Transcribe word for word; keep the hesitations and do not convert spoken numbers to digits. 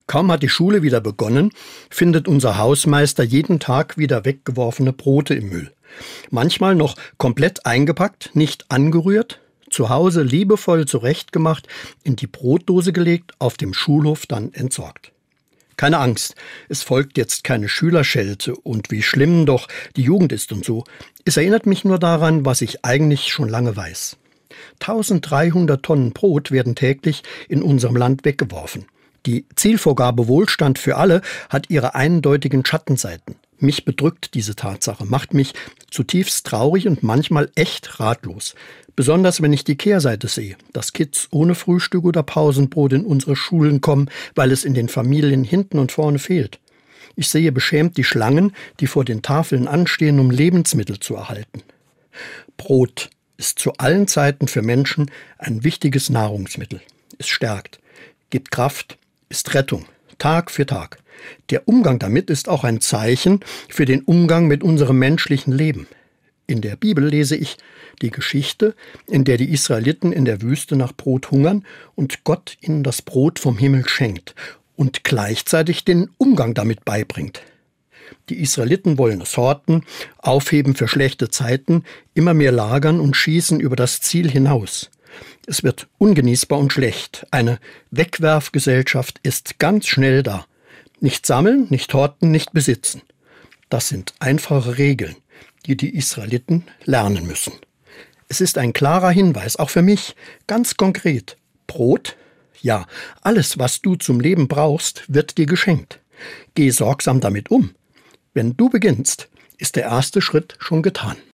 Kaum hat die Schule wieder begonnen, findet unser Hausmeister jeden Tag wieder weggeworfene Brote im Müll. Manchmal noch komplett eingepackt, nicht angerührt, zu Hause liebevoll zurechtgemacht, in die Brotdose gelegt, auf dem Schulhof dann entsorgt. Keine Angst, es folgt jetzt keine Schülerschelte und wie schlimm doch die Jugend ist und so. Es erinnert mich nur daran, was ich eigentlich schon lange weiß. eintausenddreihundert Tonnen Brot werden täglich in unserem Land weggeworfen. Die Zielvorgabe Wohlstand für alle hat ihre eindeutigen Schattenseiten. Mich bedrückt diese Tatsache, macht mich zutiefst traurig und manchmal echt ratlos. Besonders wenn ich die Kehrseite sehe, dass Kids ohne Frühstück oder Pausenbrot in unsere Schulen kommen, weil es in den Familien hinten und vorne fehlt. Ich sehe beschämt die Schlangen, die vor den Tafeln anstehen, um Lebensmittel zu erhalten. Brot ist zu allen Zeiten für Menschen ein wichtiges Nahrungsmittel. Es stärkt, gibt Kraft, ist Rettung, Tag für Tag. Der Umgang damit ist auch ein Zeichen für den Umgang mit unserem menschlichen Leben. In der Bibel lese ich die Geschichte, in der die Israeliten in der Wüste nach Brot hungern und Gott ihnen das Brot vom Himmel schenkt und gleichzeitig den Umgang damit beibringt. Die Israeliten wollen es horten, aufheben für schlechte Zeiten, immer mehr lagern und schießen über das Ziel hinaus. Es wird ungenießbar und schlecht. Eine Wegwerfgesellschaft ist ganz schnell da. Nicht sammeln, nicht horten, nicht besitzen. Das sind einfache Regeln, die die Israeliten lernen müssen. Es ist ein klarer Hinweis, auch für mich, ganz konkret. Brot? Ja, alles, was du zum Leben brauchst, wird dir geschenkt. Geh sorgsam damit um. Wenn du beginnst, ist der erste Schritt schon getan.